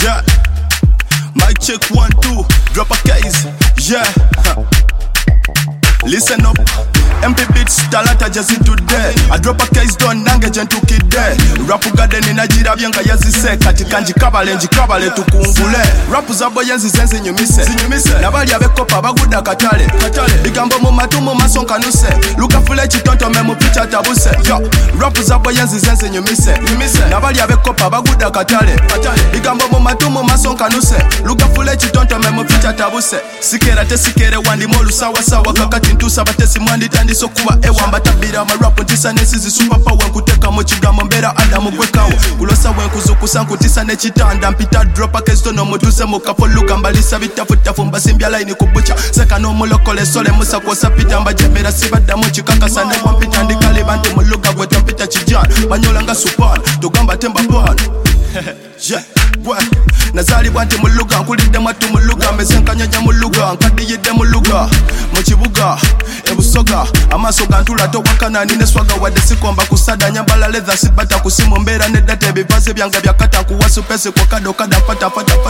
Yeah. Mic check 1, 2. Drop a case. Yeah. Listen up. MP beats talata jazi today. I drop a case done nange jentu kide. Rapu garden inajira byenga yazise. Katika njikabale tukungule. Rapu zabo yenzi zenzi nyumise. Nabali abekopa baguda katale. Bigambo mu matumu masonka nuse. Luka fule chitonto memu picha tabuse. Yo. Rapu zabo yenzi zenzi nyumise. Nabali abekopa baguda katale. Bigambo mu matumu masonka nuse. Luka fule chitonto memu picha tabuse. Sikera te sikere wandi molu sawa sawa kakati ntusa batesi mwandi tandiso kuba ewa mbatabira amarapu ntisa nesizi super power nkuteka mu kigambo mbera adamu gwekawo kulosa wenkuzukusa nkutisa nekitanda mpita dropa kestono mutuse mukafoluka mbalisa bitafutafu mbasimbya line kubucha seka n'omulokole sole musakosa pita mbajemera sibaddamu kikakasa ne wampita ndikaliba nti muluga gwe tompita kijana banyola nga supana tugamba temba pana yeah, gwe nazalibwa nti muluga nkulidde mwattu muluga mbezenkanyanya muluga nkadiyidde muluga mu kibuga ebusoga amaaso gantula towakana nine swaga wadde sikomba kusada nyambala leather sibata kusimu mbeera neddata ebivaze byange byakata nkuwa supesi kwokadokada fata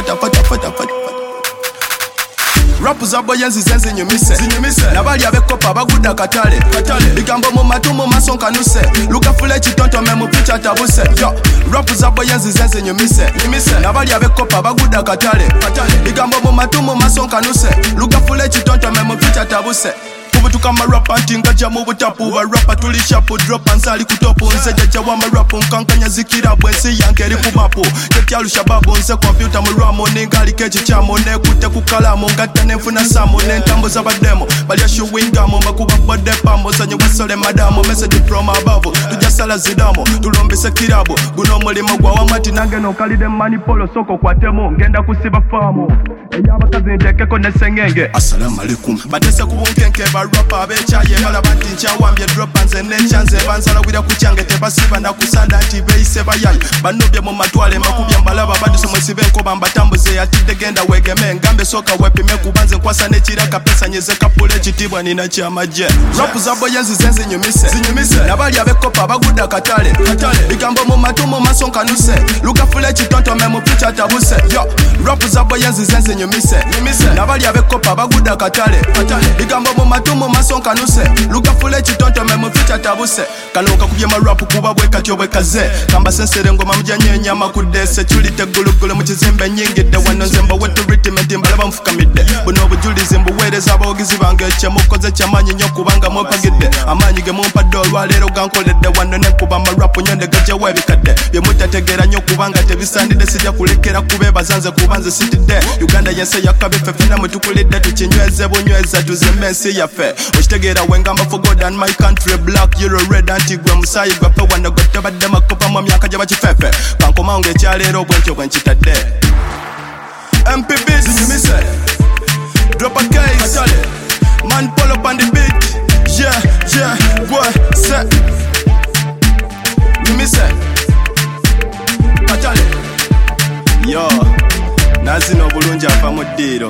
Rapu zabo yenzi zenzi nyumise. Nabali abekopa baguda katale. Bigambo mu matumu masonka nuse. Luka fule chitonto memu picha tabuse. Yo. Rapu zabo yenzi zenzi nyumise. Nabali abekopa baguda katale. Bigambo mu matumu masonka nuse. Luka fule chitonto memu picha tabuse. Kubutuka marapa ntingaja mu butapu barapa tulishapu dropa nsali kutopu nsejaja wa marapu nkankanya zikira bwensi yange eri kumapu tetyalusha babu nse kompyuta mu ramo ningali kechi chamo nekute kukalamu ngata nenfuna samu nentambuza bademo balya shuwingamu mbakuba bodepamo sanye wasole madamu message from above tujasala zidamo tulombise kirabo guno mulimo gwa wamati nange nokalide manipolo soko kwatemu ngenda kusiba famu eyabakazi ntekeko nesengenge assalamu alaikum batese kubunkenke rapa abechaye balabanti nchawambye dropa nze nechanze banzala wira kucyange tebasiba nakusanda nti beise bayayi banobye mu matwale makubya mbalaba baduse mwesibe nkoba mbatambuze yatidde genda wegeme ngambe soka wepime kubanze nkwasa nekiraka pesa nyeze kapule kitibwa nina kyamaje rapu zabo yenzi zenzi nyumise nabali abekopa baguda katale bigambo mu matumu masonka nuse luka fule chitonto memu picha tabuse yo rapu zabo yenzi zenzi nyumise nabali abekopa baguda katale bigambo mu matumu masonka nuse luka fule chitonto memu picha tabuse kaloka kubye marapu kuba bwekatyo bwekaze kamba sensere ngoma mujanye nyama kudese tulite gulugulu mu kizimbe nyingide wano nzemba wetu ritiment mbalaba mfukamidde buno bujulizi mbuweereza abawogizi bange kyemukoze kyamanyi nnyo kubanga mwepagidde amaanyi ge mumpadde olwaleero gankoledde wano nekuba marapu nyonde gajjawo ebikadde byemutategeera nnyo kubanga tebisandidde sijja kulekera kubeebaza nze kuba nze sitidde uganda yense yakabe ffe ffenna mwe tukulidde tukinyweze bunyweza tuzimbe ensi yaffe okitegeera wengamba for God and my country black euro red antigwe musayi gwaffe wano gwe tebadde makopa mu myaka gye bakifefe kankomawo ng'ekyaleero bwentyo bwe nkitadde MP beats nyumise drop a case man pull up on the beat yeah boy set nyumise katale yo nazino bulungi afa mu ddiiro